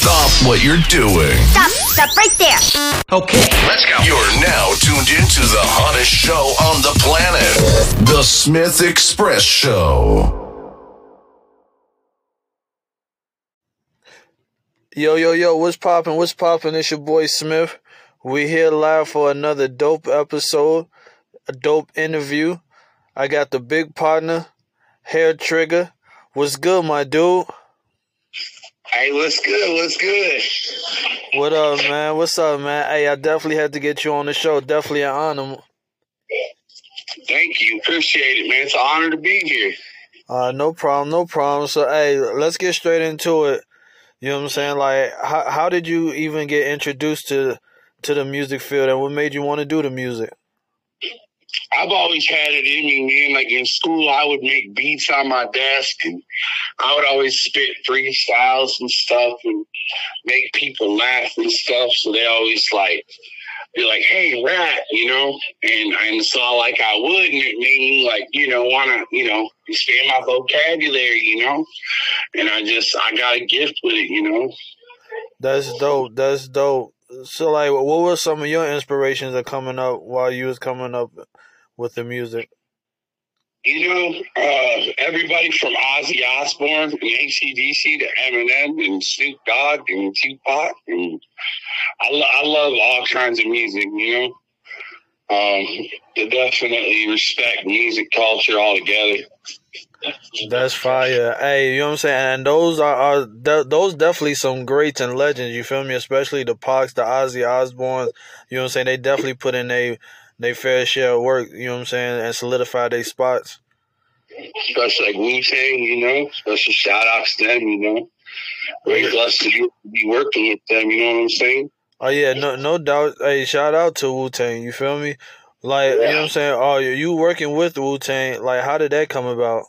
Stop what you're doing. Stop right there. Okay. Let's go. You're now tuned into the hottest show on the planet, The Smith Express Show. Yo, what's poppin'? It's your boy Smith. We here live for another dope episode, a dope interview. I got the big partner, Hair Trigger. What's good, my dude? Hey, what's good? What up, man? What's up, man? Hey, I definitely had to get you on the show. Definitely an honor. Thank you. Appreciate it, man. It's an honor to be here. No problem. So, hey, let's get straight into it. You know what I'm saying? Like, how did you even get introduced to the music field, and what made you want to do the music? I've always had it in me, man. Like in school, I would make beats on my desk, and I would always spit freestyles and stuff, and make people laugh and stuff. So they always be like, "Hey, rap," And so I would, and it made me want to expand my vocabulary, And I got a gift with it, That's dope. So, like, what were some of your inspirations of coming up while you was coming up with the music? Everybody from Ozzy Osbourne and AC/DC to Eminem and Snoop Dogg and Tupac, and I love all kinds of music, I definitely respect music culture altogether. That's fire. Hey, you know what I'm saying? And those definitely some greats and legends, you feel me? Especially the Pacs, the Ozzy Osbournes, you know what I'm saying? They definitely put in they fair share of work, you know what I'm saying, and solidify their spots. Especially like Wu-Tang, special shout outs to them, Very blessed to be working with them, you know what I'm saying? Oh yeah, no doubt. Hey, shout out to Wu-Tang, you feel me? Like, yeah. You know what I'm saying? Oh, you working with Wu-Tang, like, how did that come about?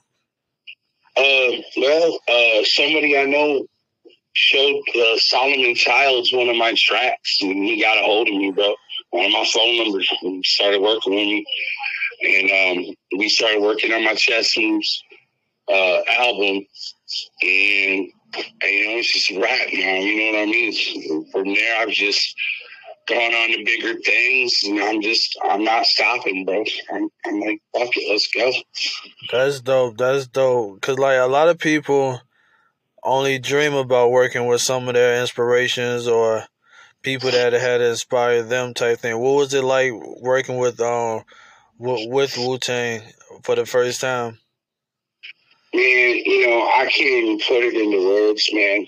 Somebody I know showed Solomon Childs one of my tracks, and he got a hold of me, bro. One of my phone numbers, and started working with me, and we started working on my Chess Moves album, and it's just rap now, you know what I mean? From there, I've just gone on to bigger things, and I'm not stopping, bro. I'm like, fuck it, let's go. That's dope. Cause like a lot of people only dream about working with some of their inspirations or people that had inspired them type thing. What was it like working with Wu-Tang for the first time? Man, I can't even put it into words, man.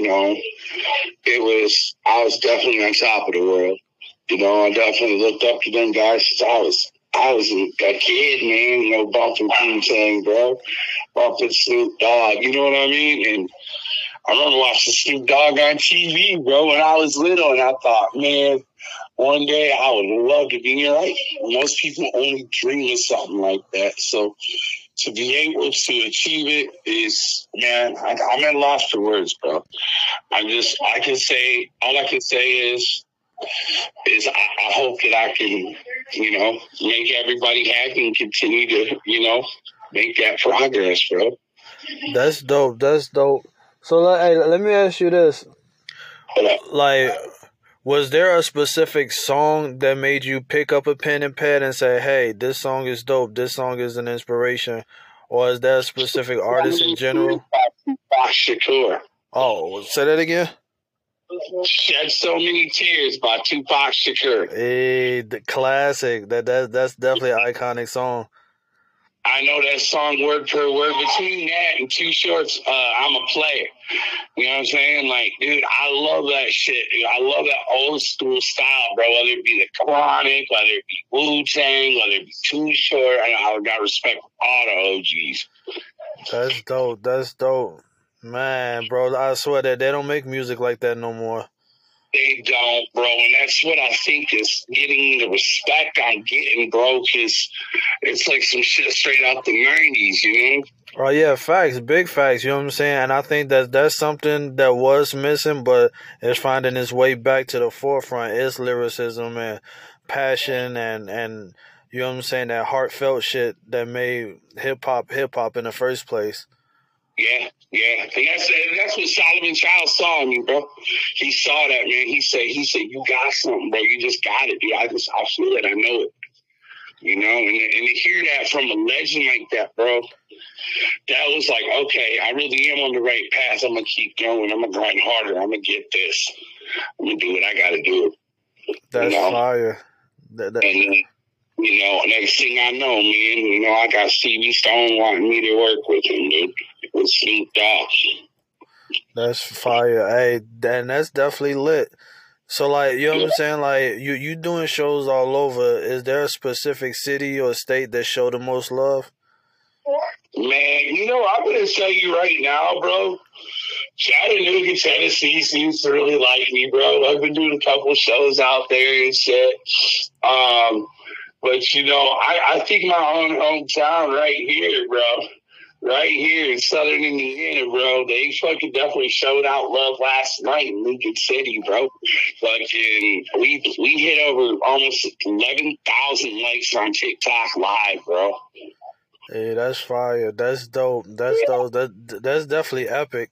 I was definitely on top of the world. I definitely looked up to them guys since I was a kid, man, bumping Wu-Tang, bro. Bumping Snoop Dogg, you know what I mean? And I remember watching Snoop Dogg on TV, bro, when I was little, and I thought, man, one day I would love to be here. Like, most people only dream of something like that. So to be able to achieve it is, man, I'm at a loss for words, bro. All I can say is I hope that I can, make everybody happy and continue to, make that progress, bro. That's dope. So, hey, let me ask you this. Like, was there a specific song that made you pick up a pen and pad and say, hey, this song is dope, this song is an inspiration? Or is there a specific artist in general? Tupac Shakur. Oh, say that again? Shed So Many Tears by Tupac Shakur. Hey, the classic. That's definitely an iconic song. I know that song word per word. Between that and Too Short's I'm a Player. You know what I'm saying? Like, dude, I love that shit. I love that old school style, bro. Whether it be the Chronic, whether it be Wu-Tang, whether it be Too Short. I got respect for all the OGs. That's dope. Man, bro, I swear that they don't make music like that no more. They don't, bro, and that's what I think is getting the respect I'm getting, bro, because it's like some shit straight out the 90s, you know? Oh, yeah, facts, big facts, you know what I'm saying? And I think that's something that was missing, but it's finding its way back to the forefront. It's lyricism and passion and you know what I'm saying, that heartfelt shit that made hip-hop in the first place. Yeah, yeah. And that's what Solomon Child saw in me, bro. He saw that, man. He said, you got something, bro. You just got it, dude. I feel it. I know it. You know, and to hear that from a legend like that, bro, that was like, okay, I really am on the right path. I'm going to keep going. I'm going to grind harder. I'm going to get this. I'm going to do what I got to do. That's fire. And, you know, next thing I know, man, you know, I got Stevie Stone wanting me to work with him, dude, with Snoop Dogg. That's fire. Hey, and that's definitely lit. So, like, you know what I'm saying? Like, you doing shows all over. Is there a specific city or state that show the most love? Man, you know, I'm going to tell you right now, bro. Chattanooga, Tennessee seems to really like me, bro. I've been doing a couple shows out there and shit. But, you know, I think my own hometown right here, bro. Right here in Southern Indiana, bro. They fucking definitely showed out love last night in Lincoln City, bro. Fucking, we hit over almost 11,000 likes on TikTok live, bro. Hey, that's fire. That's dope. That's dope. That's definitely epic.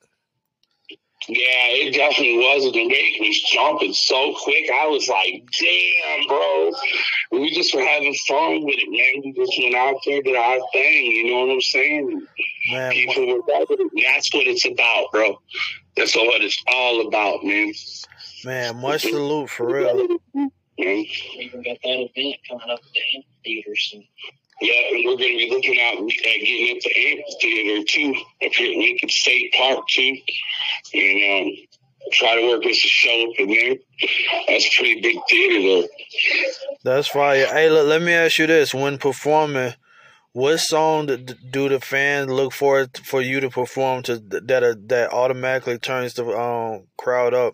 Yeah, it definitely was. The rate was jumping so quick. I was like, damn, bro. We just were having fun with it, man. We just went out there, did our thing. You know what I'm saying? Man, people were loving it. That's what it's about, bro. That's what it's all about, man. Man, much salute for real. We even got that event coming up at the amphitheater soon. Yeah, and we're going to be looking out at getting at the amphitheater, too, up here at Lincoln State Park, too. And try to work us a show up in there. That's a pretty big theater, though. That's fire. Hey, look, let me ask you this. When performing, what song do the fans look forward for you to perform to that automatically turns the crowd up?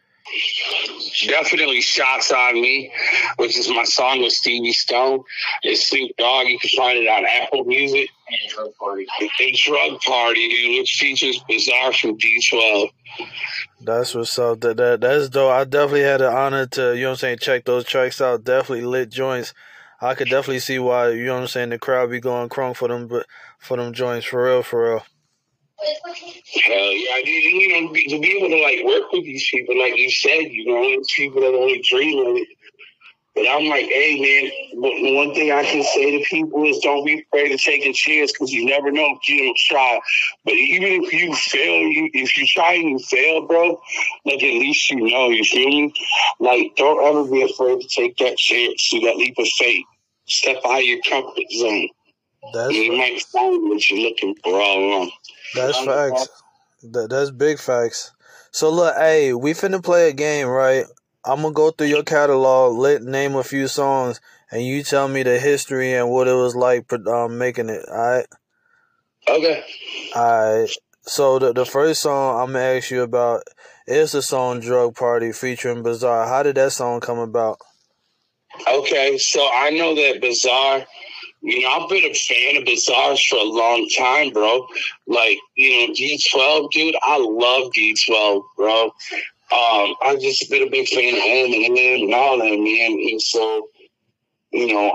Definitely Shots on Me, which is my song with Stevie Stone. It's Snoop Dogg. You can find it on Apple Music. And Drug Party. And Drug Party, which features Bizarre from D12. That's what's up. That's dope. I definitely had the honor to, you know what I'm saying, check those tracks out. Definitely lit joints. I could definitely see why, you know what I'm saying, the crowd be going crunk for them joints, for real, for real. Hell yeah, you know, to be able to like work with these people, like you said, you know, it's people that only dream of it. But I'm like, hey man, one thing I can say to people is don't be afraid to take a chance because you never know if you don't try. But even if you fail, if you try and you fail, bro, like at least you know, you feel me? Like don't ever be afraid to take that chance, do that leap of faith, step out of your comfort zone. You might find what you're looking for all along. That's facts. That's big facts. So look, hey, we finna play a game, right? I'm gonna go through your catalog, name a few songs, and you tell me the history and what it was like making it. All right? Okay. All right. So the first song I'm gonna ask you about is the song "Drug Party" featuring Bizarre. How did that song come about? Okay, so I know that Bizarre. You know, I've been a fan of Bizarre for a long time, bro. Like, you know, D12, dude, I love D12, bro. I've just been a big fan of Eminem and all that, man. And so, you know,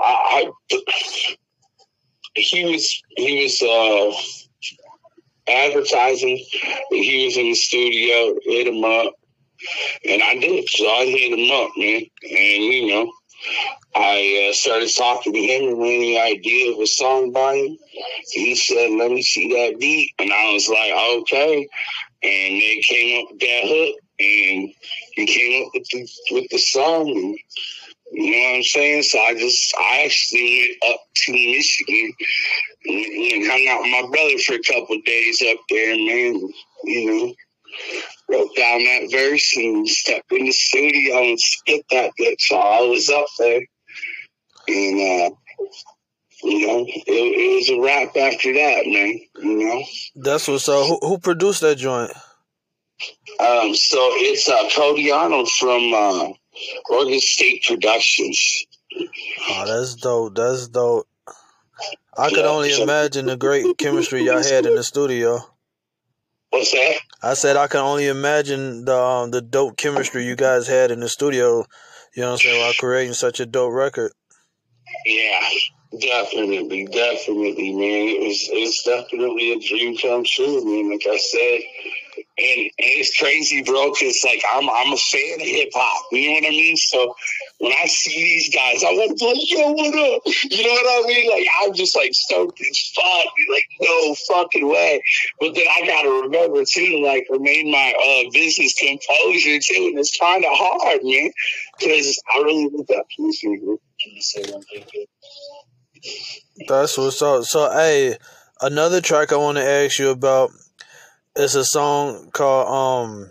he was advertising. He was in the studio, hit him up, and I did. So I hit him up, man, and you know. I started talking to him and ran the idea of a song by him. He said, let me see that beat. And I was like, okay. And they came up with that hook. And he came up with the song. And, you know what I'm saying? So I actually went up to Michigan and hung out with my brother for a couple of days up there, man. You know, wrote down that verse and stepped in the studio and spit that bitch while I was up there. And, you know, it was a wrap after that, man, you know. That's what's up. Who produced that joint? So it's Cody Arnold from Oregon State Productions. Oh, that's dope. That's dope. I could only imagine the great chemistry y'all had in the studio. What's that? I said I can only imagine the dope chemistry you guys had in the studio, you know what I'm saying, while creating such a dope record. Yeah. Definitely, man. It's definitely a dream come true, man. Like I said, and it's crazy, bro, because like I'm a fan of hip hop. You know what I mean? So when I see these guys, I want to be like, yo, what up? You know what I mean? Like I'm just like stoked as fuck. Like no fucking way. But then I gotta remember too to like remain my business composure too, and it's kind of hard, man, because I really look up to this people. Can you say one thing? That's what's up. So, hey, another track I want to ask you about is a song called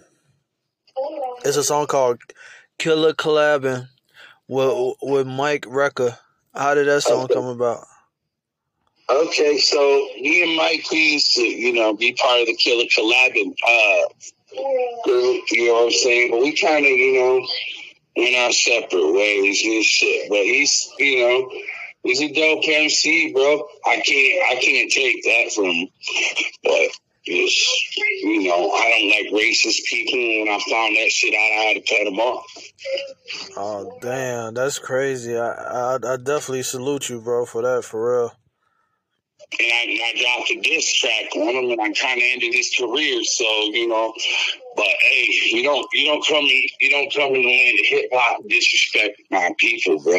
Killer Collabing with Mike Wrecker. How did that song come about? Okay, so me and Mike, we used to, be part of the Killer Collabing group, you know what I'm saying? But we kind of, went our separate ways and shit. But he's a dope MC, bro. I can't take that from him. But just, I don't like racist people. When I found that shit out, I had to cut them off. Oh, damn, that's crazy. I definitely salute you, bro, for that, for real. And I dropped a diss track on him, and I kind of ended his career. So, but hey, you don't come in the land of hip hop and disrespect my people, bro.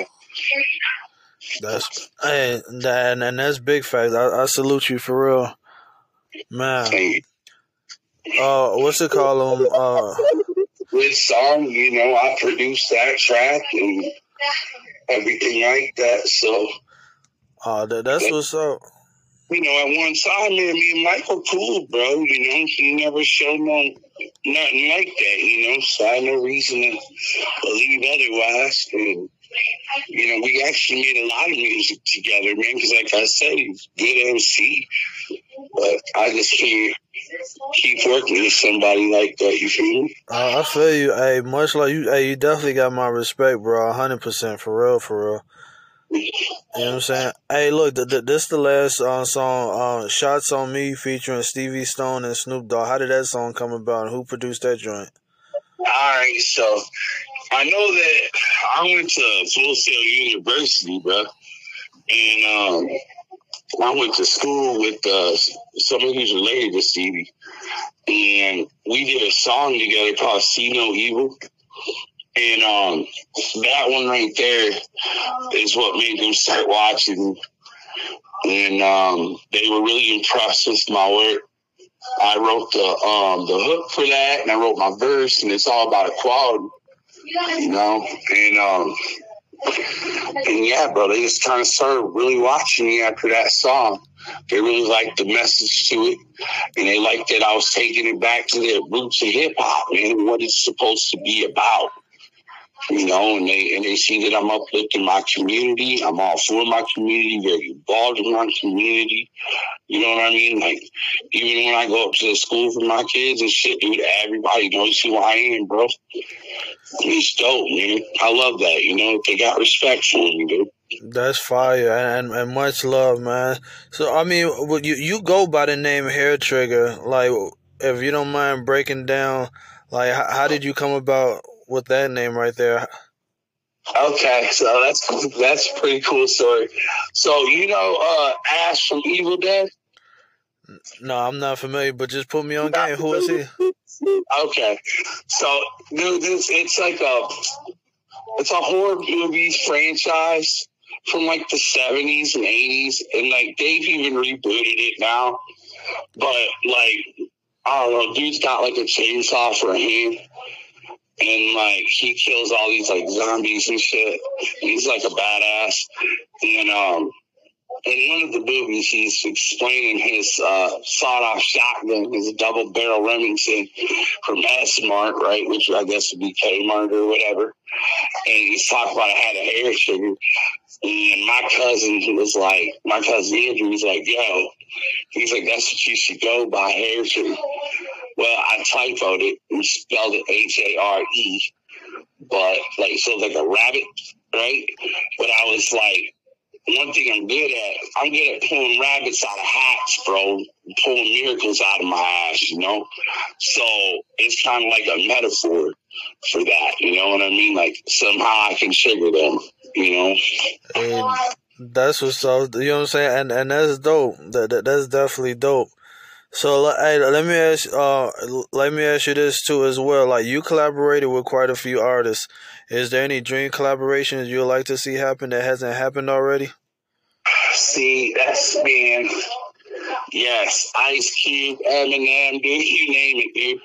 And that's big facts. I salute you for real, man. What's it called? With song, I produced that track and everything like that. So, that's what's up. At one time, man, me and Mike were cool, bro. He never showed nothing like that. So I had no reason to believe otherwise. And we actually made a lot of music together, man, because like I said, he's a good MC. But I just can't keep working with somebody like that, you feel me? I feel you. Hey, much like you, you definitely got my respect, bro, 100%, for real. You know what I'm saying? Hey, look, this the last song, Shots on Me, featuring Stevie Stone and Snoop Dogg. How did that song come about, and who produced that joint? All right, so I know that I went to Full Sail University, bro, and I went to school with someone who's related to Stevie, and we did a song together called See No Evil. And that one right there is what made them start watching. And they were really impressed with my work. I wrote the hook for that, and I wrote my verse, and it's all about equality, And yeah, bro, they just kind of started really watching me after that song. They really liked the message to it, and they liked that I was taking it back to the roots of hip hop, man, what it's supposed to be about. And they see that I'm uplifting my community. I'm all for my community, very involved in my community. You know what I mean? Like, even when I go up to the school for my kids and shit, dude, everybody knows who I am, bro. It's dope, man. I love that, they got respect for me, dude. That's fire, and much love, man. So, I mean, you go by the name Hair Trigger. Like, if you don't mind breaking down, like, how did you come about with that name right there? Okay, so that's a pretty cool story. So Ash from Evil Dead? No, I'm not familiar, but just put me on game. Who is he? Okay, so dude, it's a horror movies franchise from like the 70s and 80s, and like they've even rebooted it now. But like, I don't know, dude's got like a chainsaw for a hand. And, like, he kills all these, like, zombies and shit. And he's, like, a badass. And in one of the movies, he's explaining his sawed-off shotgun, his double-barrel Remington from S-Mart, right, which I guess would be Kmart or whatever. And he's talking about it had a hair trigger. And my cousin Andrew was like, yo, he's like, that's what you should go by, hair trigger. Well, I typoed it and spelled it H-A-R-E, but like, so like a rabbit, right? But I was like, one thing I'm good at pulling rabbits out of hats, bro, pulling miracles out of my ass, So it's kind of like a metaphor for that, you know what I mean? Like somehow I can trigger them, That's what's up. You know what I'm saying? And that's dope. That's definitely dope. So, hey, let me ask you this too as well. Like, you collaborated with quite a few artists. Is there any dream collaborations you'd like to see happen that hasn't happened already? See, that's man. Yes, Ice Cube, Eminem, dude, you name it, dude.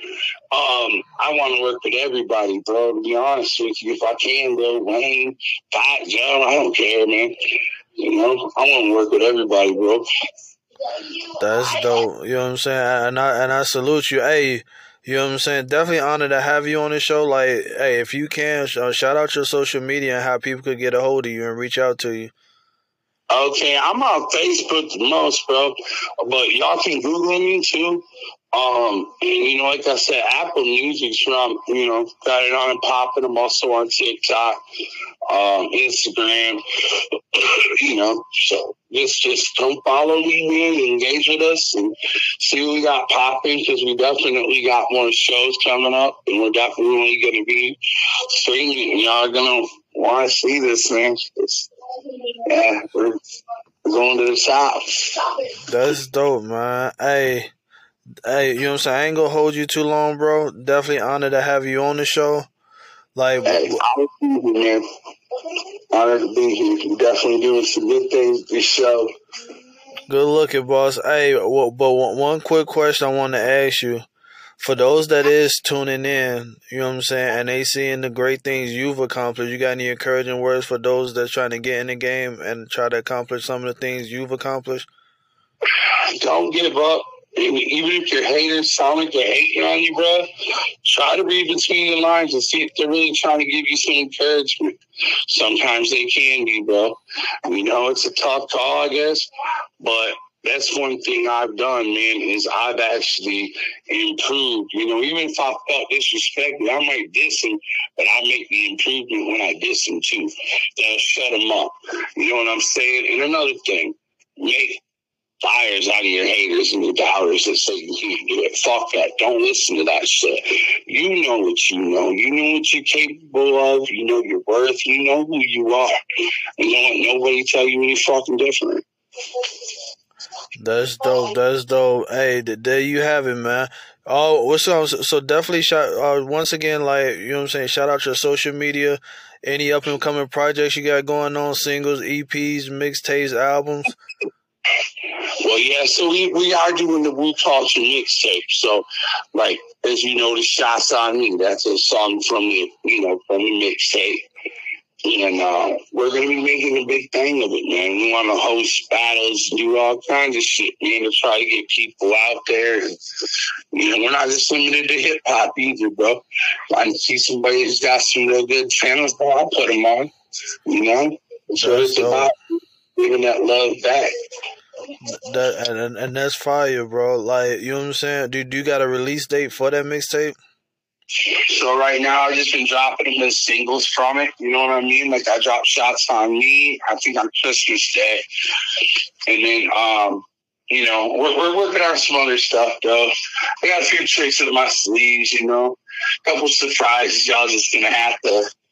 I want to work with everybody, bro. To be honest with you, if I can, Lil Wayne, Fat Joe, I don't care, man. You know, I want to work with everybody, bro. That's dope. You know what I'm saying? And I salute you. Hey, you know what I'm saying? Definitely honored to have you on the show. Like, hey, if you can, shout out your social media and how people could get a hold of you and reach out to you. Okay, I'm on Facebook the most, bro. But y'all can Google me too. And, you know, like I said, Apple Music's from, you know, got it on and popping. I'm also on TikTok, Instagram, you know. So just come follow me, man, engage with us and see what we got popping, because we definitely got more shows coming up, and we're definitely going to be streaming. Y'all are going to want to see this, man. Yeah, we're going to the top. That's dope, man. Hey, you know what I'm saying? I ain't gonna hold you too long, bro. Definitely honored to have you on the show. Like, hey, man. Honored to be here. You're definitely doing some good things this show. Good looking, boss. Hey, but one quick question I want to ask you. For those that is tuning in, you know what I'm saying, and they seeing the great things you've accomplished, you got any encouraging words for those that's trying to get in the game and try to accomplish some of the things you've accomplished? Don't give up. Even if your haters sound like they're hating on you, bro, try to read between the lines and see if they're really trying to give you some encouragement. Sometimes they can be, bro. You know, it's a tough call, I guess, but that's one thing I've done, man, is I've actually improved. You know, even if I felt disrespected, I might diss him, but I make the improvement when I diss him, too. That'll shut him up. You know what I'm saying? And another thing, make fires out of your haters and your doubters that say you can't do it. Fuck that. Don't listen to that shit. You know what you know. You know what you're capable of. You know your worth. You know who you are. And don't let nobody tell you any fucking different. That's dope. That's dope. Hey, there you have it, man. Oh, what's up? So definitely once again, like, you know what I'm saying, shout out your social media, any up and coming projects you got going on, singles, EPs, mixtapes, albums. Well, yeah, so we are doing the Wu Culture mixtape. So, like, as you know, the Shots on Me, that's a song from the mixtape. And we're going to be making a big thing of it, man. We want to host battles, do all kinds of shit, man, to try to get people out there. And, you know, we're not just limited to hip-hop either, bro. I see somebody who's got some real good channels, bro, I'll put them on, you know? So it's about giving that love back. And that's fire, bro. Like, you know what I'm saying? Do you got a release date for that mixtape? So right now, I've just been dropping them as singles from it. You know what I mean? Like, I dropped Shots on Me, I think on Christmas Day. And then, you know, we're working on some other stuff, though. I got a few tricks in my sleeves, you know. A couple surprises y'all just going to have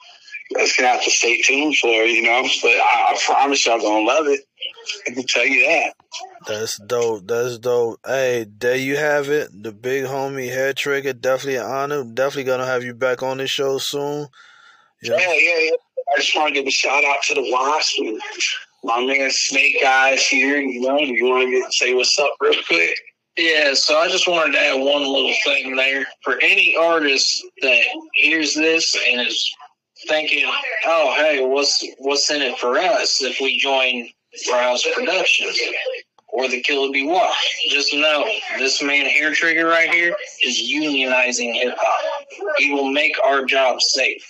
to stay tuned for, you know. But I promise y'all going to love it. I can tell you that. That's dope. That's dope. Hey, there you have it. The big homie Hair Trigger. Definitely an honor. Definitely gonna have you back on this show soon. Yeah. I just want to give a shout out to the Wasp and my man Snake Eyes here. You know, do you want to say what's up real quick? Yeah, so I just wanted to add one little thing there. For any artist that hears this and is thinking, oh, hey, what's in it for us if we join Browse Productions or the Killer Be Walk? Just know this man Hair Trigger right here is unionizing hip hop. He will make our job safe.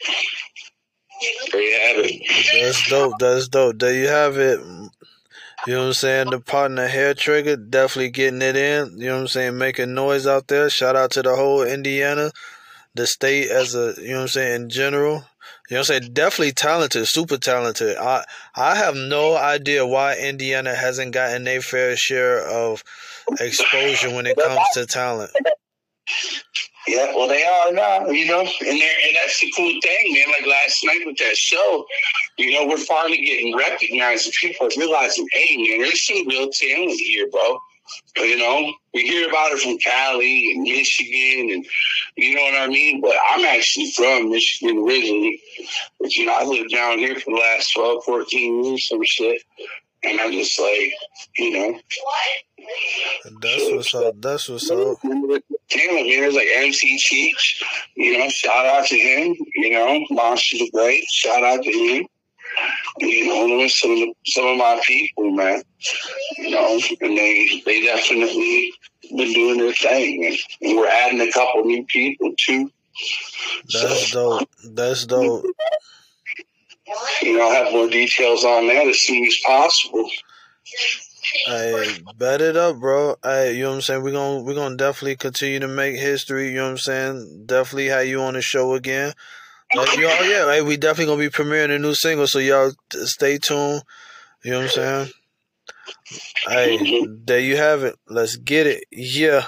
There you have it. That's dope. That's dope. There you have it. You know what I'm saying? The partner Hair Trigger definitely getting it in. You know what I'm saying? Making noise out there. Shout out to the whole Indiana, the state as a, you know what I'm saying, in general. You know what I'm saying? Definitely talented, super talented. I have no idea why Indiana hasn't gotten their fair share of exposure when it comes to talent. Yeah, well, they are now, and that's the cool thing, man. Like last night with that show, we're finally getting recognized, and people are realizing, hey, man, there's some real talent here, bro. We hear about it from Cali and Michigan, and you know what I mean? But I'm actually from Michigan originally. But, I lived down here for the last 12, 14 years, some shit. And I'm just like, That's what's up. Talent, man. There's like MC Cheech, shout out to him. Monster the Great, shout out to him. Some of my people, man. And they definitely been doing their thing, man. And we're adding a couple new people too. That's dope. I'll have more details on that as soon as possible. Hey, bet it up, bro. Hey, you know what I'm saying? We're gonna definitely continue to make history. You know what I'm saying? Definitely have you on the show again. Hey, we definitely gonna be premiering a new single, so y'all stay tuned. You know what I'm saying? Hey, there you have it. Let's get it. Yeah.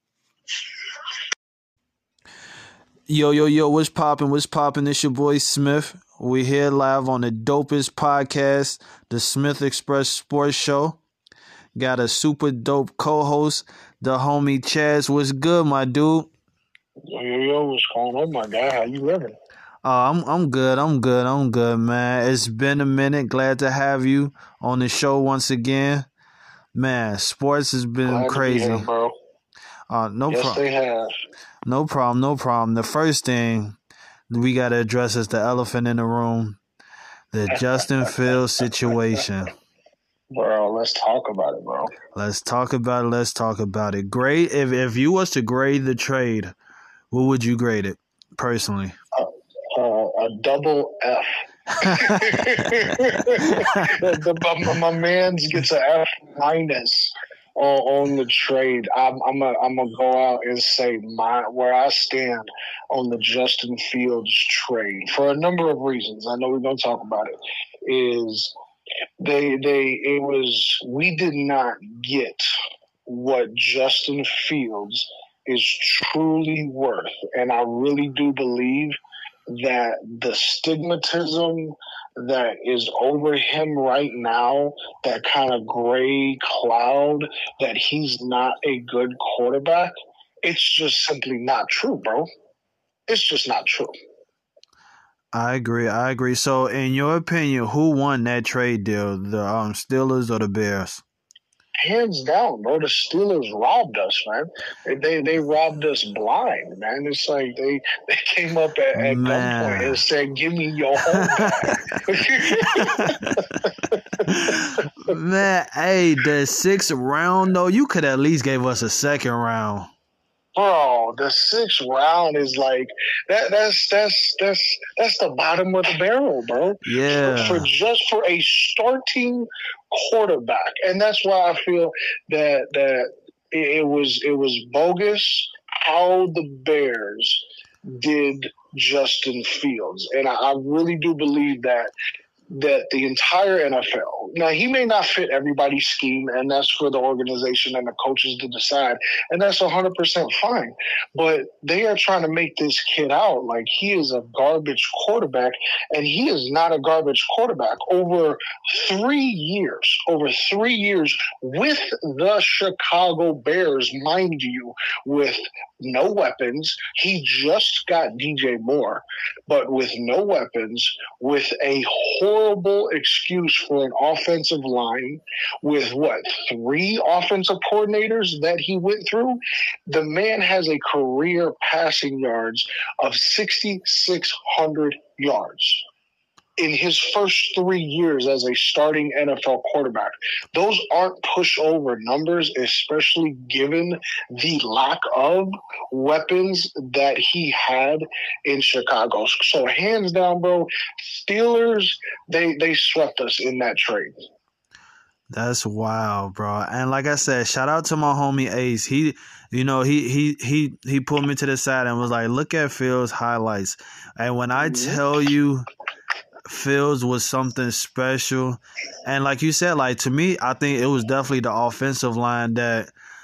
Yo, what's poppin'? It's your boy Smith. We here live on the dopest podcast, the Smith Express Sports Show. Got a super dope co-host, the homie Chaz. What's good, my dude? Yo, what's going on, my guy? How you living? I'm good, man. It's been a minute. Glad to have you on the show once again. Man, sports has been Glad crazy. To be here, bro. Yes, they have. No problem. The first thing we got to address is the elephant in the room, the Justin Fields situation. Bro, let's talk about it, bro. Let's talk about it. Grade, if you was to grade the trade, what would you grade it, personally? A double F. My man gets an F minus on the trade. I'm gonna go out and say where I stand on the Justin Fields trade for a number of reasons. I know we're gonna talk about it. Is we did not get what Justin Fields is truly worth, and I really do believe that the stigmatism that is over him right now, that kind of gray cloud that he's not a good quarterback, it's just simply not true, bro. It's just not true. I agree. So, in your opinion, who won that trade deal, the Steelers or the Bears? Hands down, bro. The Steelers robbed us, man. They robbed us blind, man. It's like they came up at gunpoint and said, "Give me your home back." Man, hey, the 6th round though, you could at least gave us a 2nd round. Bro, the 6th round is like that's the bottom of the barrel, bro. Yeah. For a starting quarterback. And that's why I feel that it was bogus how the Bears did Justin Fields. And I really do believe that the entire NFL, now he may not fit everybody's scheme, and that's for the organization and the coaches to decide, and that's 100% fine. But they are trying to make this kid out like he is a garbage quarterback, and he is not a garbage quarterback. Over 3 years with the Chicago Bears, mind you, with no weapons. He just got DJ Moore, but with no weapons, with a horrible excuse for an offensive line, with 3 offensive coordinators that he went through. The man has a career passing yards of 6,600 yards in his first 3 years as a starting NFL quarterback. Those aren't pushover numbers, especially given the lack of weapons that he had in Chicago. So hands down, bro, Steelers, they swept us in that trade. That's wild, bro. And like I said, shout out to my homie Ace. He pulled me to the side and was like, look at Fields' highlights. And when I tell you Fields was something special, and like you said, like to me, I think it was definitely the offensive line that,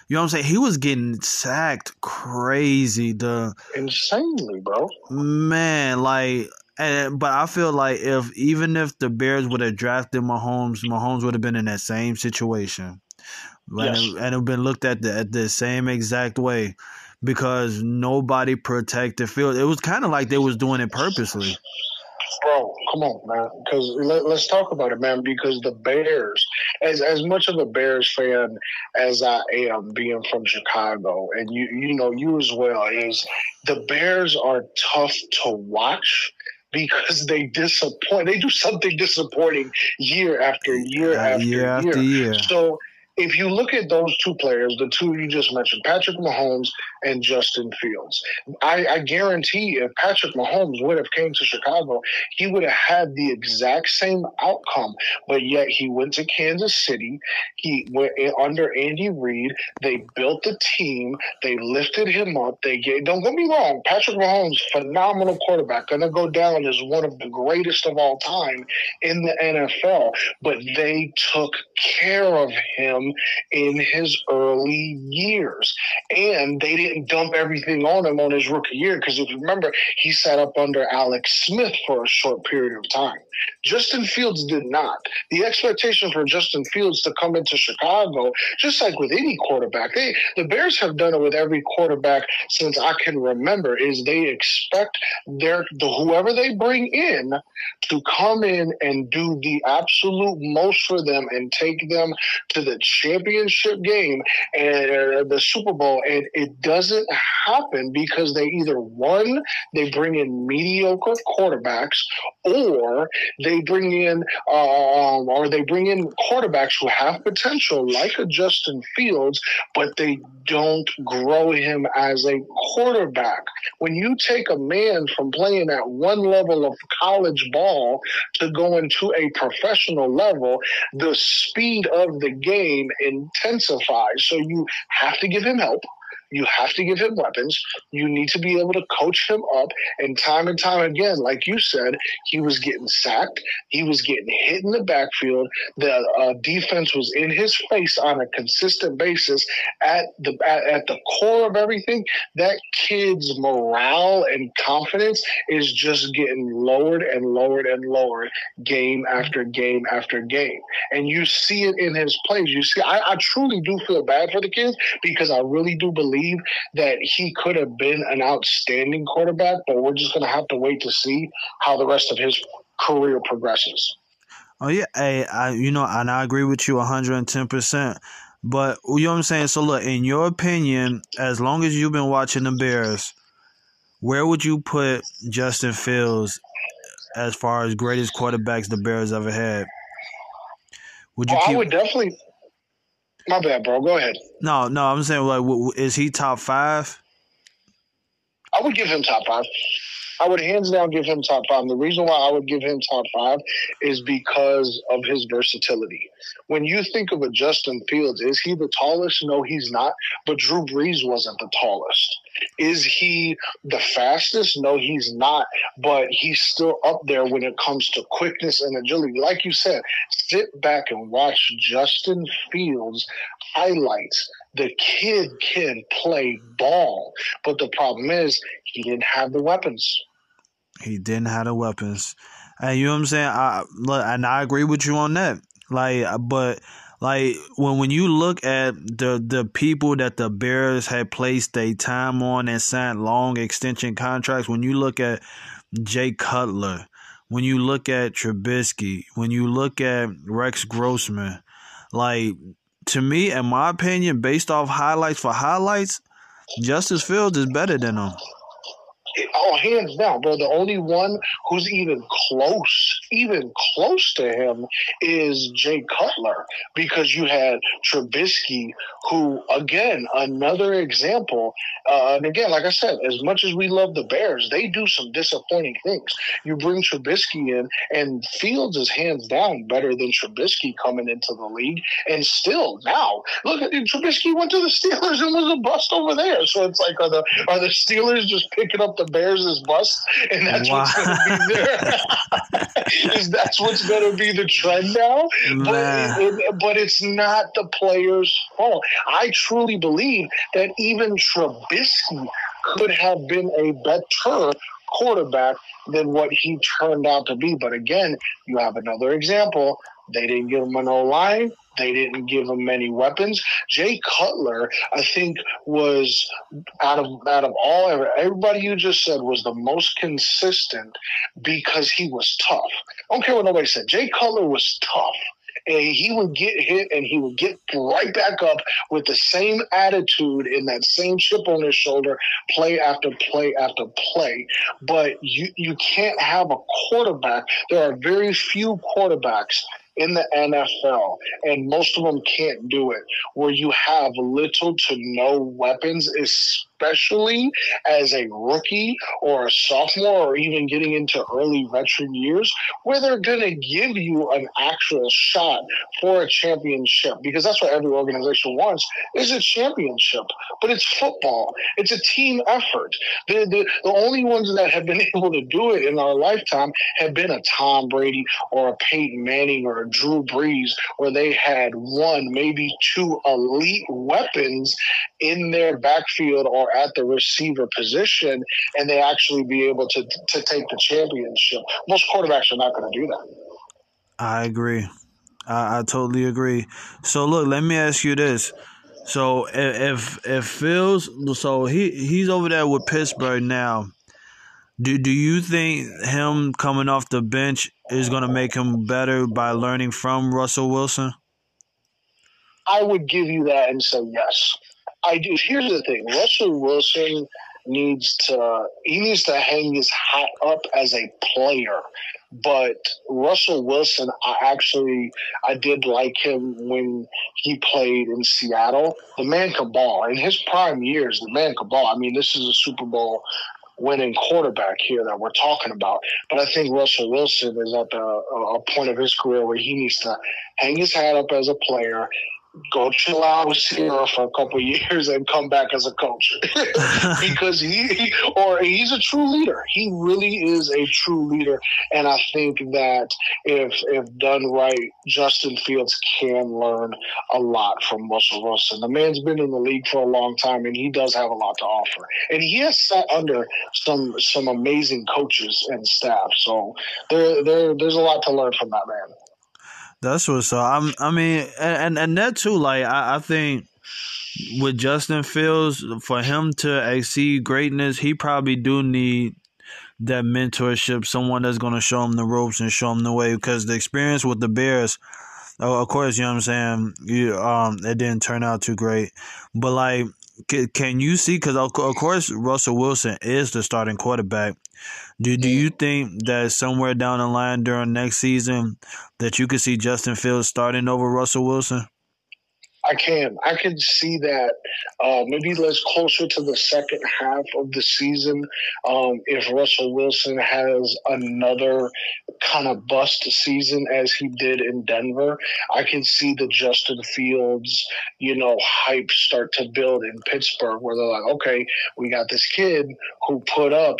You know what I'm saying? He was getting sacked crazy. Insanely, bro. Man, like, but I feel like even if the Bears would have drafted Mahomes would have been in that same situation. Yes. And it have been looked at the same exact way because nobody protected Fields. It was kind of like they was doing it purposely. Bro, come on, man. Because let's talk about it, man. Because the Bears, as much of a Bears fan as I am, being from Chicago, and you know you as well, is the Bears are tough to watch because they disappoint. They do something disappointing year after year after year. So if you look at those two players, the two you just mentioned, Patrick Mahomes and Justin Fields, I guarantee if Patrick Mahomes would have came to Chicago, he would have had the exact same outcome. But yet he went to Kansas City. He went under Andy Reid. They built the team. They lifted him up. Don't get me wrong, Patrick Mahomes, phenomenal quarterback, going to go down as one of the greatest of all time in the NFL. But they took care of him in his early years, and they didn't dump everything on him on his rookie year, because if you remember, he sat up under Alex Smith for a short period of time. Justin Fields did not. The expectation for Justin Fields to come into Chicago, just like with any quarterback, the Bears have done it with every quarterback since I can remember, is they expect whoever they bring in to come in and do the absolute most for them and take them to the championship game and the Super Bowl. And it doesn't happen because they either, one, they bring in mediocre quarterbacks, or they bring in quarterbacks who have potential, like a Justin Fields, but they don't grow him as a quarterback. When you take a man from playing at one level of college ball to go into a professional level, the speed of the game intensifies. So you have to give him help. You have to give him weapons. You need to be able to coach him up. And time again, like you said, he was getting sacked. He was getting hit in the backfield. The defense was in his face on a consistent basis. At the core of everything, that kid's morale and confidence is just getting lowered and lowered and lowered game after game after game. And you see it in his plays. You see, I truly do feel bad for the kids, because I really do believe that he could have been an outstanding quarterback, but we're just going to have to wait to see how the rest of his career progresses. Oh yeah, hey, and I agree with you 110%. But you know what I'm saying? So look, in your opinion, as long as you've been watching the Bears, where would you put Justin Fields as far as greatest quarterbacks the Bears ever had? I would definitely. My bad, bro. Go ahead. No, I'm saying, like, is he top 5? I would give him top 5. I would hands down give him top 5. And the reason why I would give him top 5 is because of his versatility. When you think of a Justin Fields, is he the tallest? No, he's not. But Drew Brees wasn't the tallest. Is he the fastest? No, he's not. But he's still up there when it comes to quickness and agility. Like you said, sit back and watch Justin Fields highlights. The kid can play ball. But the problem is he didn't have the weapons. He didn't have the weapons. And you know what I'm saying? I agree with you on that. But when you look at the people that the Bears had placed their time on and signed long extension contracts, when you look at Jay Cutler, when you look at Trubisky, when you look at Rex Grossman, to me, in my opinion, based off highlights, Justin Fields is better than them. Oh, hands down, bro. The only one who's even close to him is Jay Cutler, because you had Trubisky, who, again, another example. And again, like I said, as much as we love the Bears, they do some disappointing things. You bring Trubisky in, and Fields is hands down better than Trubisky coming into the league. And still now, look at Trubisky went to the Steelers and was a bust over there. So it's like, are the Steelers just picking up the Bears' bust, and that's what's going to be there? Is that what's going to be the trend now? But it's not the player's fault. I truly believe that even Trubisky could have been a better quarterback than what he turned out to be. But again, you have another example. They didn't give him an O-line. They didn't give him many weapons. Jay Cutler, I think, was out of all everybody you just said was the most consistent because he was tough. I don't care what nobody said. Jay Cutler was tough. And he would get hit and he would get right back up with the same attitude and that same chip on his shoulder, play after play after play. But you can't have a quarterback. There are very few quarterbacks in the NFL, and most of them can't do it, where you have little to no weapons, especially as a rookie or a sophomore or even getting into early veteran years, where they're going to give you an actual shot for a championship, because that's what every organization wants, is a championship. But it's football. It's a team effort. The only ones that have been able to do it in our lifetime have been a Tom Brady or a Peyton Manning or a Drew Brees, where they had one, maybe two elite weapons in their backfield or at the receiver position, and they actually be able to take the championship. Most quarterbacks are not going to do that. I agree. I totally agree. So look, let me ask you this. So if Fields, so he's over there with Pittsburgh now. Do you think him coming off the bench is going to make him better by learning from Russell Wilson? I would give you that and say yes. I do. Here's the thing. Russell Wilson needs to hang his hat up as a player. But Russell Wilson, I did like him when he played in Seattle. The man could ball. In his prime years, the man could ball. I mean, this is a Super Bowl winning quarterback here that we're talking about. But I think Russell Wilson is at a point of his career where he needs to hang his hat up as a player, go chill out with Sierra for a couple of years and come back as a coach. Because he's a true leader. He really is a true leader. And I think that if done right, Justin Fields can learn a lot from Russell Wilson. The man's been in the league for a long time, and he does have a lot to offer. And he has sat under some amazing coaches and staff. So there's a lot to learn from that man. That's what's up. I mean, and that too. Like I think with Justin Fields, for him to exceed greatness, he probably do need that mentorship, someone that's going to show him the ropes and show him the way. Because the experience with the Bears, of course, you know what I'm saying. It didn't turn out too great, but like, can you see? Because of course, Russell Wilson is the starting quarterback. Do you think that somewhere down the line during next season that you could see Justin Fields starting over Russell Wilson? I can see that maybe less closer to the second half of the season. If Russell Wilson has another kind of bust season as he did in Denver, I can see the Justin Fields, hype start to build in Pittsburgh, where they're like, okay, we got this kid who put up,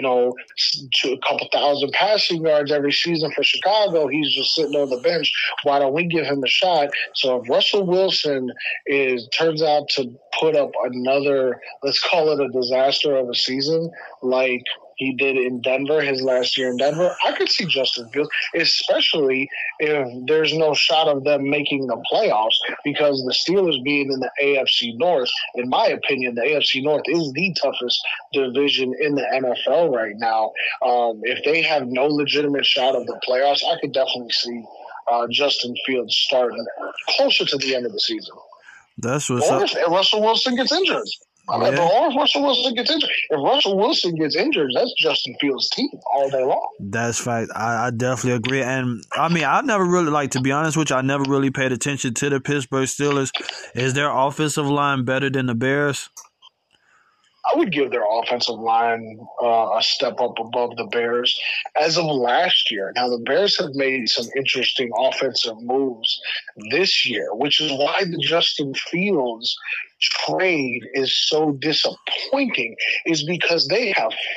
a couple thousand passing yards every season for Chicago. He's just sitting on the bench. Why don't we give him a shot? So if Russell Wilson turns out to put up another, let's call it a disaster of a season, like he did in Denver, his last year in Denver, I could see Justin Fields, especially if there's no shot of them making the playoffs, because the Steelers being in the AFC North, in my opinion, the AFC North is the toughest division in the NFL right now. If they have no legitimate shot of the playoffs, I could definitely see Justin Fields starting closer to the end of the season. That's what's or up. If Russell Wilson gets injured. Or if Russell Wilson gets injured. If Russell Wilson gets injured, that's Justin Fields' team all day long. That's fact. I definitely agree. And, I mean, I never really, to be honest with you, I never really paid attention to the Pittsburgh Steelers. Is their offensive line better than the Bears? I would give their offensive line a step up above the Bears as of last year. Now, the Bears have made some interesting offensive moves this year, which is why the Justin Fields trade is so disappointing, is because the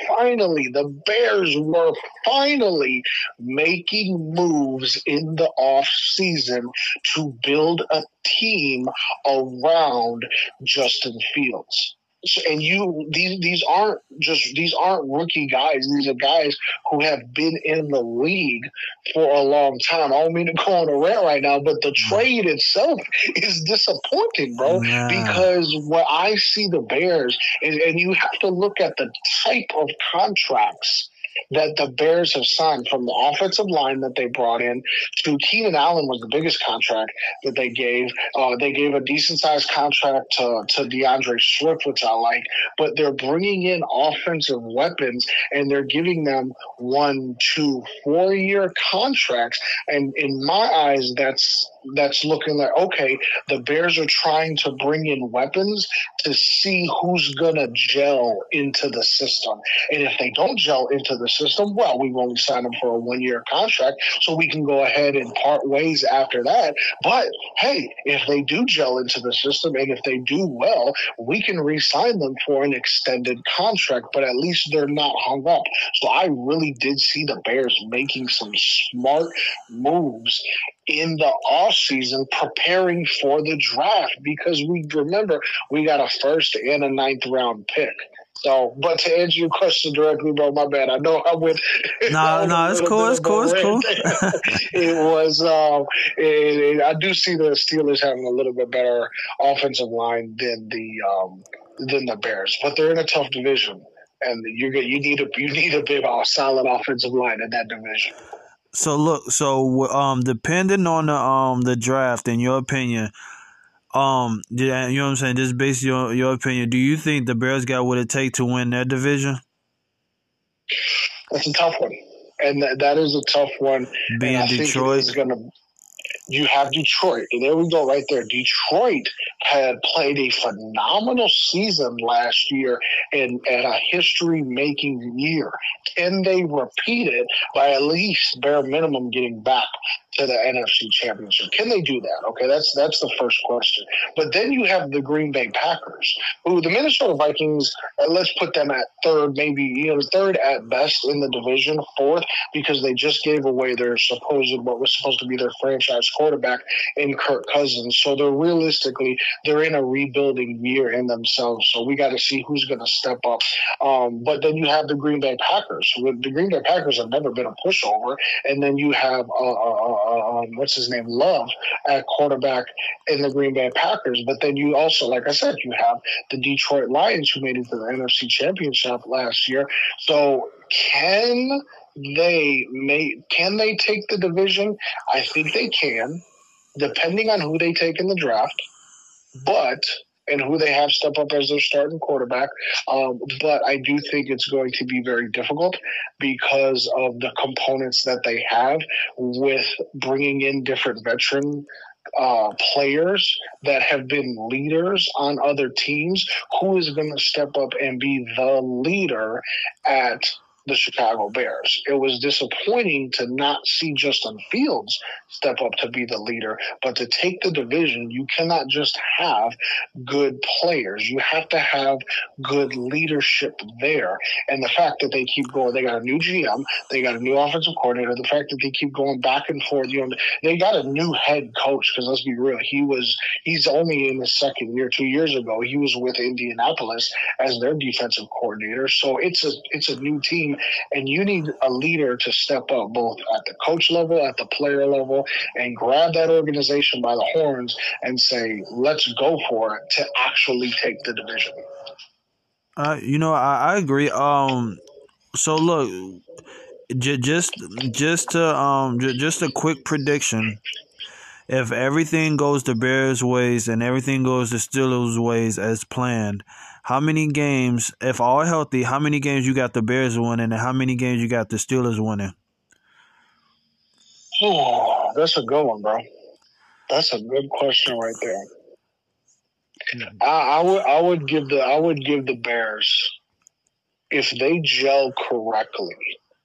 Bears were finally making moves in the off season to build a team around Justin Fields. And these aren't rookie guys. These are guys who have been in the league for a long time. I don't mean to go on a rant right now, but the trade itself is disappointing, bro. Nah. Because what I see the Bears, and you have to look at the type of contracts that the Bears have signed, from the offensive line that they brought in to Keenan Allen was the biggest contract that they gave. They gave a decent-sized contract to DeAndre Swift, which I like, but they're bringing in offensive weapons, and they're giving them 1, 2, 4-year contracts. And in my eyes, that's looking like, okay, the Bears are trying to bring in weapons to see who's going to gel into the system. And if they don't gel into the system, well, we've only signed them for a 1-year contract, so we can go ahead and part ways after that. But, hey, if they do gel into the system and if they do well, we can re-sign them for an extended contract, but at least they're not hung up. So I really did see the Bears making some smart moves in the offseason preparing for the draft, because we remember we got a 1st and a 9th round pick. So, but to answer your question directly, bro, my bad. I know I went. No, it's cool. It's cool. It was. I do see the Steelers having a little bit better offensive line than the Bears, but they're in a tough division, and you need a big, solid offensive line in that division. So look, depending on the draft, in your opinion, you know what I'm saying, just based on your opinion, do you think the Bears got what it takes to win their division? That's a tough one, and that is a tough one. Being and I Detroit, think you have Detroit, and there we go right there. Detroit had played a phenomenal season last year and a history-making year. Can they repeat it by at least bare minimum getting back to the NFC Championship? Can they do that? Okay, that's the first question. But then you have the Green Bay Packers, who the Minnesota Vikings, let's put them at third, maybe third at best in the division, fourth, because they just gave away what was supposed to be their franchise quarterback in Kirk Cousins. So they're in a rebuilding year in themselves. So we got to see who's going to step up. But then you have the Green Bay Packers. The Green Bay Packers have never been a pushover. And then you have what's his name, Love, at quarterback in the Green Bay Packers. But then you also, like I said, you have the Detroit Lions, who made it to the NFC Championship last year. So can they take the division? I think they can, depending on who they take in the draft, and who they have step up as their starting quarterback. But I do think it's going to be very difficult because of the components that they have with bringing in different veteran players that have been leaders on other teams. Who is going to step up and be the leader at the Chicago Bears? It was disappointing to not see Justin Fields step up to be the leader, but to take the division, you cannot just have good players. You have to have good leadership there. And the fact that they keep going, they got a new GM, they got a new offensive coordinator, the fact that they keep going back and forth, they got a new head coach, because let's be real, he's only in his second year. 2 years ago, he was with Indianapolis as their defensive coordinator. So it's a new team, and you need a leader to step up both at the coach level, at the player level, and grab that organization by the horns and say, let's go for it to actually take the division. I agree. So look, just a quick prediction. If everything goes the Bears' ways and everything goes the Steelers' ways as planned, how many games, if all healthy, how many games you got the Bears winning and how many games you got the Steelers winning? Oh, that's a good one, bro. That's a good question right there. I would give the Bears, if they gel correctly,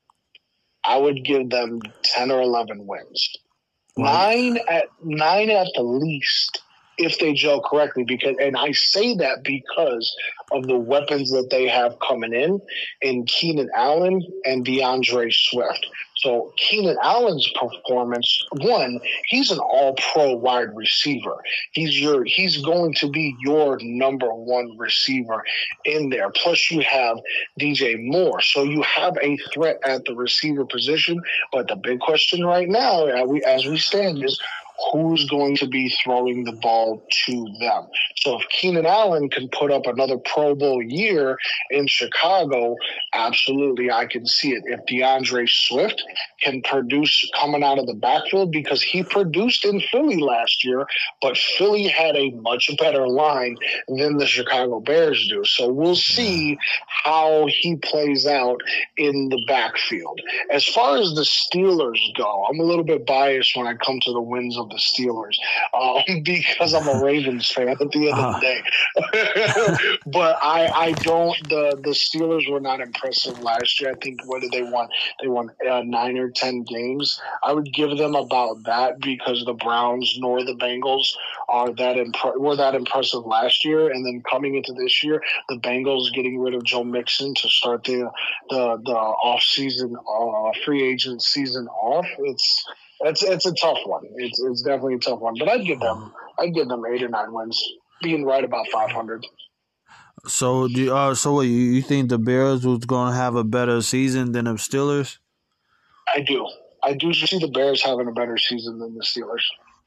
I would give them 10 or 11 wins. Wow. 9 at the least, if they gel correctly, and I say that because of the weapons that they have coming in Keenan Allen and DeAndre Swift. So Keenan Allen's performance, one, he's an all-pro wide receiver. He's going to be your number one receiver in there. Plus you have DJ Moore. So you have a threat at the receiver position. But the big question right now, as we stand, is who's going to be throwing the ball to them. So if Keenan Allen can put up another Pro Bowl year in Chicago, absolutely, I can see it. If DeAndre Swift can produce coming out of the backfield, because he produced in Philly last year, but Philly had a much better line than the Chicago Bears do. So we'll see how he plays out in the backfield. As far as the Steelers go, I'm a little bit biased when I come to the wins of the Steelers because I'm a Ravens fan at the end of the day. But I don't. The Steelers were not impressive last year. I think what did they won? They won 9 or 10 games. I would give them about that because the Browns nor the Bengals were that impressive last year. And then coming into this year, the Bengals getting rid of Joe Mixon to start the off season free agent season off. It's a tough one. It's definitely a tough one. But I'd give them 8 or 9 wins, being right about 500. So what, you think the Bears was going to have a better season than the Steelers? I do. I do see the Bears having a better season than the Steelers.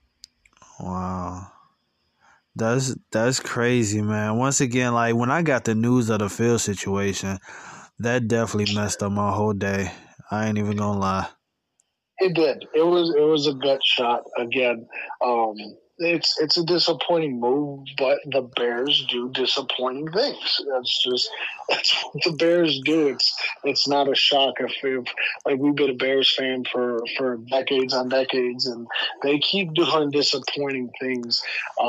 Wow. That's crazy, man. Once again, like when I got the news of the field situation, that definitely messed up my whole day. I ain't even gonna lie. It did. It was a gut shot again. It's a disappointing move, but the Bears do disappointing things. That's what the Bears do. It's not a shock if like we've been a Bears fan for decades on decades, and they keep doing disappointing things.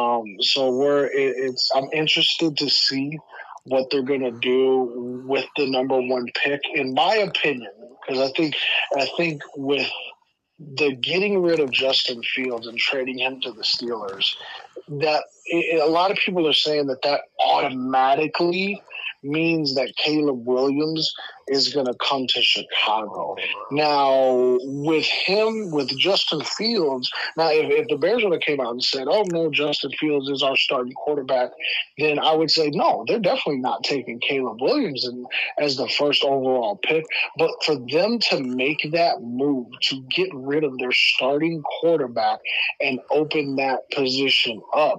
So I'm interested to see what they're going to do with the number one pick, in my opinion, because I think with the getting rid of Justin Fields and trading him to the Steelers, that a lot of people are saying that automatically means that Caleb Williams is going to come to Chicago. Now, with Justin Fields, now if the Bears would have came out and said, oh, no, Justin Fields is our starting quarterback, then I would say, no, they're definitely not taking Caleb Williams as the first overall pick. But for them to make that move, to get rid of their starting quarterback and open that position up,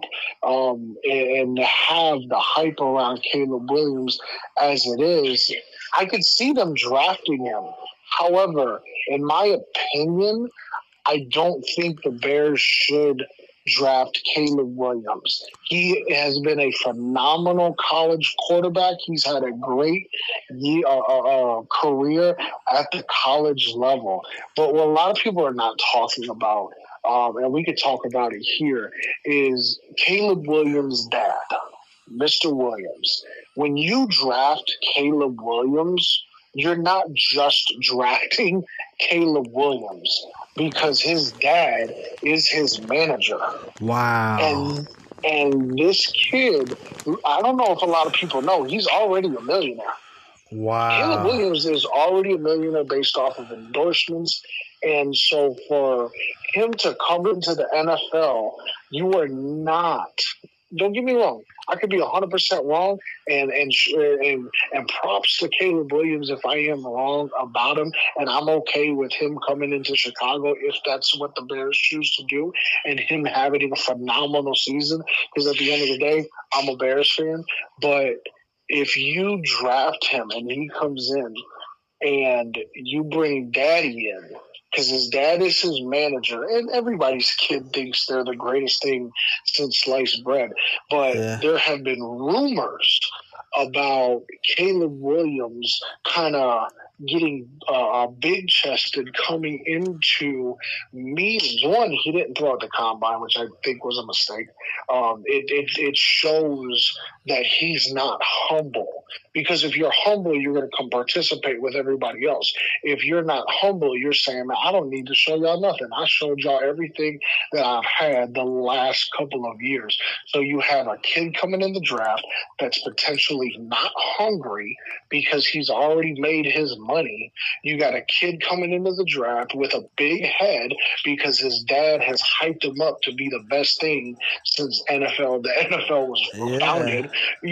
and to have the hype around Caleb Williams as it is, I could see them drafting him. However, in my opinion, I don't think the Bears should draft Caleb Williams. He has been a phenomenal college quarterback. He's had a great career at the college level. But what a lot of people are not talking about, and we could talk about it here, is Caleb Williams' dad, Mr. Williams. When you draft Caleb Williams, you're not just drafting Caleb Williams because his dad is his manager. Wow. And this kid, I don't know if a lot of people know, he's already a millionaire. Wow. Caleb Williams is already a millionaire based off of endorsements. And so for him to come into the NFL, you are not. Don't get me wrong. I could be 100% wrong, and props to Caleb Williams if I am wrong about him, and I'm okay with him coming into Chicago if that's what the Bears choose to do, and him having a phenomenal season. Because at the end of the day, I'm a Bears fan. But if you draft him and he comes in, and you bring Daddy in, because his dad is his manager, and everybody's kid thinks they're the greatest thing since sliced bread. But there have been rumors about Caleb Williams kind of getting big chested coming into meetings. One, he didn't throw at the combine, which I think was a mistake. It shows that he's not humble, because if you're humble, you're going to come participate with everybody else. If you're not humble, you're saying, man, I don't need to show y'all nothing. I showed y'all everything that I've had the last couple of years. So you have a kid coming in the draft that's potentially not hungry because he's already made his money. You got a kid coming into the draft with a big head because his dad has hyped him up to be the best thing since the NFL was founded,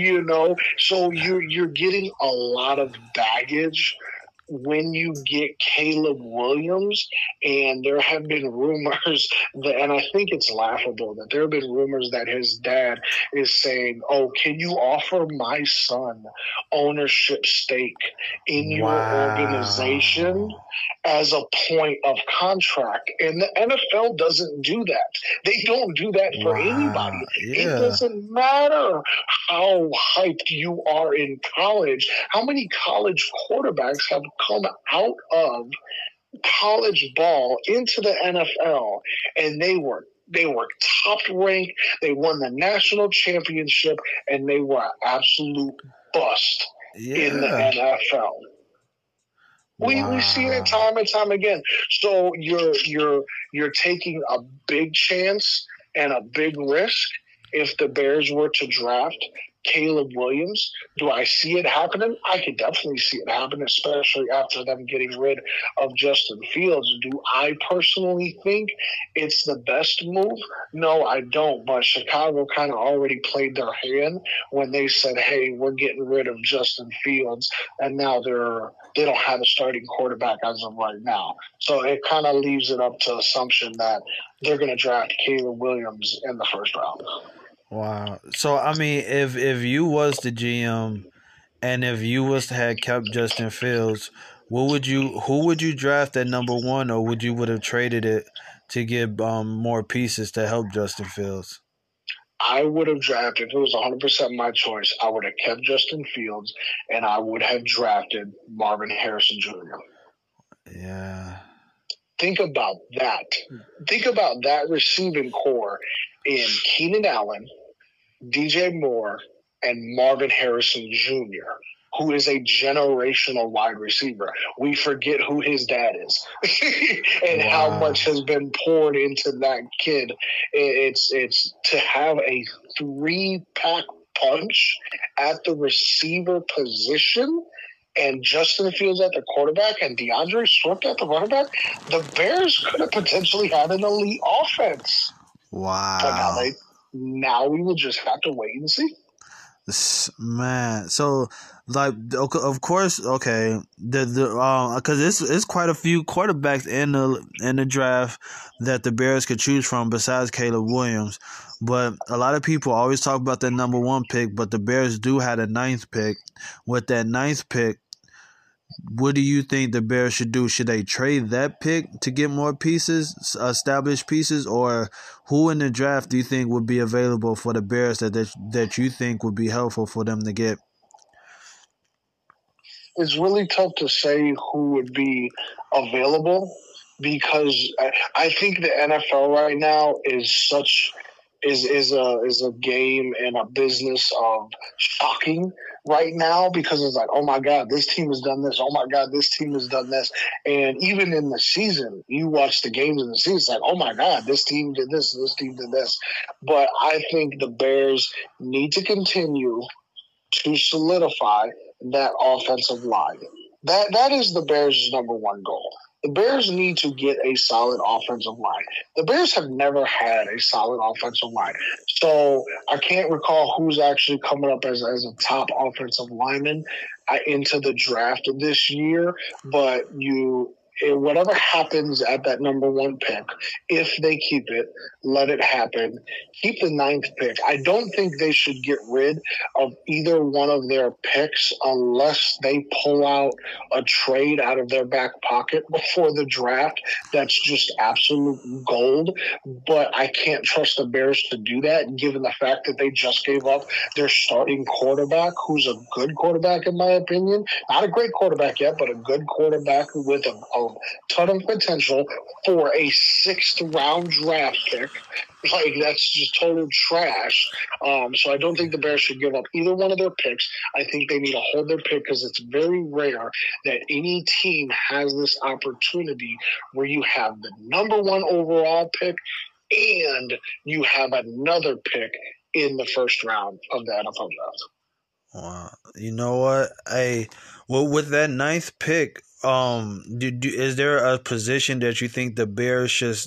so you're getting a lot of baggage when you get Caleb Williams. And there have been rumors that, and I think it's laughable, that there have been rumors that his dad is saying, oh, can you offer my son ownership stake in your organization as a point of contract? And the NFL doesn't do that. They don't do that for anybody. It doesn't matter how hyped you are in college. How many college quarterbacks have come out of college ball into the NFL and they were top ranked, they won the national championship, and they were an absolute bust in the NFL. We see it time and time again. So you're taking a big chance and a big risk if the Bears were to draft Caleb Williams. Do I see it happening? I could definitely see it happen, especially after them getting rid of Justin Fields. Do I personally think it's the best move? No, I don't. But Chicago kind of already played their hand when they said, hey, we're getting rid of Justin Fields, and now they don't have a starting quarterback as of right now. So it kind of leaves it up to assumption that they're going to draft Caleb Williams in the first round. Wow. So, I mean, if you was the GM and if you was to have kept Justin Fields, who would you draft at number one, or would have traded it to get more pieces to help Justin Fields? I would have drafted, if it was 100% my choice, I would have kept Justin Fields and I would have drafted Marvin Harrison Jr. Yeah. Think about that. Think about that receiving core in Keenan Allen, DJ Moore, and Marvin Harrison Jr., who is a generational wide receiver. We forget who his dad is and how much has been poured into that kid. It's to have a 3-pack punch at the receiver position and Justin Fields at the quarterback and DeAndre Swift at the running back. The Bears could have potentially had an elite offense. Wow. But now we will just have to wait and see. Man, so like, of course, okay, because it's quite a few quarterbacks in the draft that the Bears could choose from besides Caleb Williams, but a lot of people always talk about that number one pick, but the Bears do have a 9th pick. With that 9th pick, what do you think the Bears should do? Should they trade that pick to get more pieces, established pieces, or who in the draft do you think would be available for the Bears that you think would be helpful for them to get? It's really tough to say who would be available because I think the NFL right now is a game and a business of shocking right now, because it's like, oh my God, this team has done this. Oh my God, this team has done this. And even in the season, you watch the games in the season, it's like, oh my God, this team did this, this team did this. But I think the Bears need to continue to solidify that offensive line. That is the Bears' number one goal. The Bears need to get a solid offensive line. The Bears have never had a solid offensive line. So I can't recall who's actually coming up as a top offensive lineman into the draft this year, but whatever happens at that number 1 pick, if they keep it, let it happen. Keep the 9th pick. I don't think they should get rid of either one of their picks unless they pull out a trade out of their back pocket before the draft. That's just absolute gold. But I can't trust the Bears to do that, given the fact that they just gave up their starting quarterback, who's a good quarterback in my opinion. Not a great quarterback yet, but a good quarterback with a ton of potential for a 6th round draft pick. Like, that's just total trash. So I don't think the Bears should give up either one of their picks. I think they need to hold their pick because it's very rare that any team has this opportunity where you have the number 1 overall pick and you have another pick in the first round of the NFL draft. Wow. You know what? Hey, well, with that 9th pick, is there a position that you think the Bears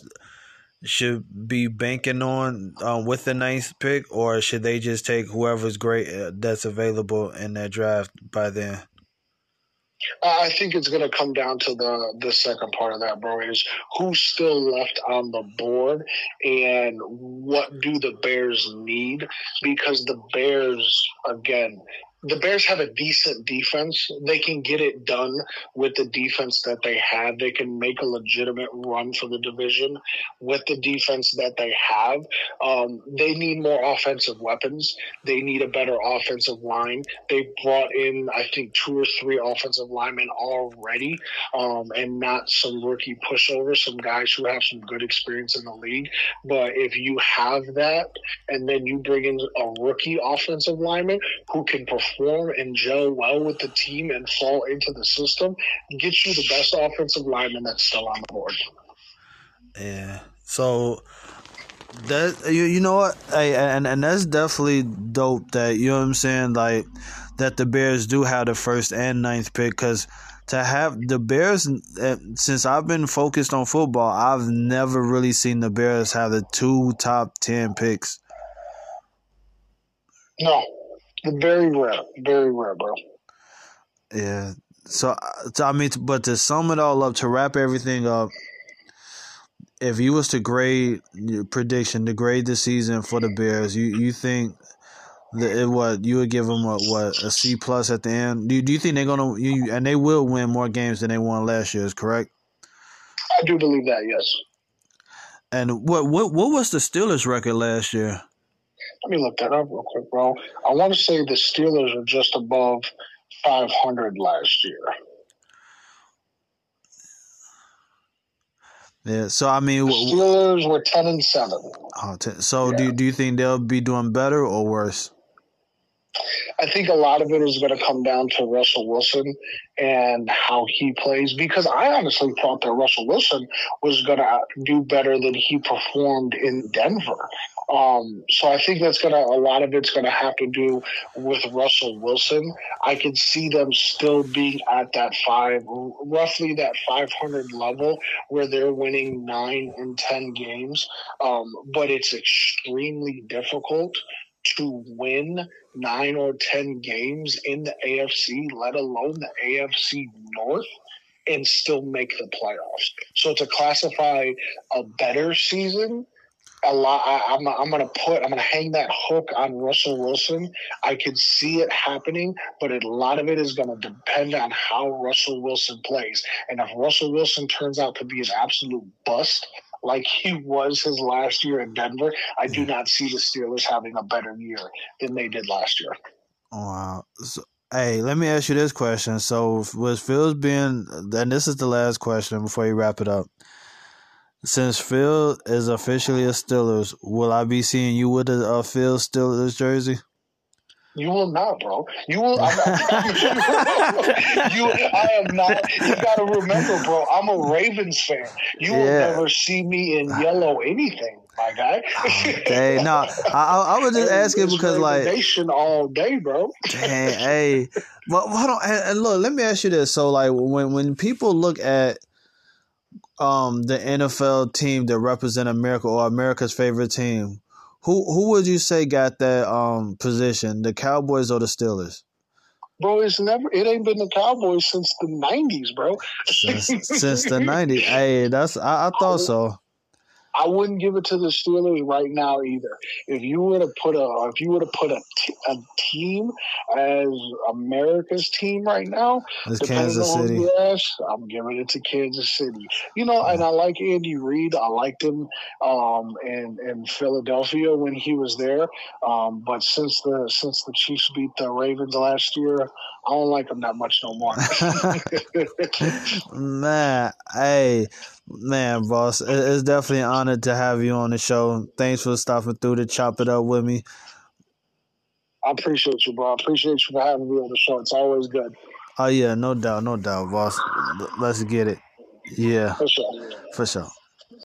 should be banking on with the 9th pick, or should they just take whoever's great that's available in that draft by then? I think it's going to come down to the second part of that, bro, is who's still left on the board and what do the Bears need? Because the Bears, again, the Bears have a decent defense. They can get it done with the defense that they have. They can make a legitimate run for the division with the defense that they have. They need more offensive weapons. They need a better offensive line. They brought in, I think, 2 or 3 offensive linemen already, and not some rookie pushovers, some guys who have some good experience in the league. But if you have that, and then you bring in a rookie offensive lineman who can perform and gel well with the team and fall into the system, gets you the best offensive lineman that's still on the board. Yeah. So that you know what? Hey, and that's definitely dope that, you know what I'm saying, like that the Bears do have the 1st and 9th pick, because to have the Bears, since I've been focused on football, I've never really seen the Bears have the 2 top 10 picks. No. Very rare, bro. Yeah. So I mean, but to sum it all up, to wrap everything up, if you was to grade your prediction, to grade the season for the Bears, you think that you would give them a C+ at the end? Do you think they're gonna and they will win more games than they won last year? Is correct? I do believe that, yes. And what was the Steelers' record last year? Let me look that up real quick, bro. I want to say the Steelers are just above 500 last year. Yeah, so I mean, the Steelers were 10-7. Oh, so yeah. Do you think they'll be doing better or worse? I think a lot of it is going to come down to Russell Wilson and how he plays, because I honestly thought that Russell Wilson was going to do better than he performed in Denver. So I think a lot of it's going to have to do with Russell Wilson. I can see them still being at that roughly that 500 level where they're winning 9 and 10 games. But it's extremely difficult to win 9 or 10 games in the AFC, let alone the AFC North, and still make the playoffs. So to classify a better season, I'm gonna hang that hook on Russell Wilson. I can see it happening, but a lot of it is gonna depend on how Russell Wilson plays. And if Russell Wilson turns out to be an absolute bust, like he was his last year in Denver, I do not see the Steelers having a better year than they did last year. Wow. So, hey, let me ask you this question. So with Phil's being, and this is the last question before you wrap it up. Since Phil is officially a Steelers, will I be seeing you with a Phil Steelers jersey? You will not, bro. You will. I am not. You got to remember, bro. I'm a Ravens fan. You will never see me in yellow anything, my guy. Hey, no, I was just asking because, like, nation all day, bro. Dang, hey, but hold on, and look. Let me ask you this. So, like, when people look at the NFL team that represent America or America's favorite team, who would you say got that position, the Cowboys or the Steelers? Bro, it ain't been the Cowboys since the 90s, bro. Since the 90s. Hey, I thought so. I wouldn't give it to the Steelers right now either. If you were to put a team as America's team right now, it's depending Kansas on City. who you ask, I'm giving it to Kansas City. And I like Andy Reid. I liked him in Philadelphia when he was there. But since the Chiefs beat the Ravens last year, I don't like him that much no more. Man, boss, it's definitely an honor to have you on the show. Thanks for stopping through to chop it up with me. I appreciate you, bro. I appreciate you for having me on the show. It's always good. Oh, yeah, no doubt, boss. Let's get it. Yeah, For sure. For sure.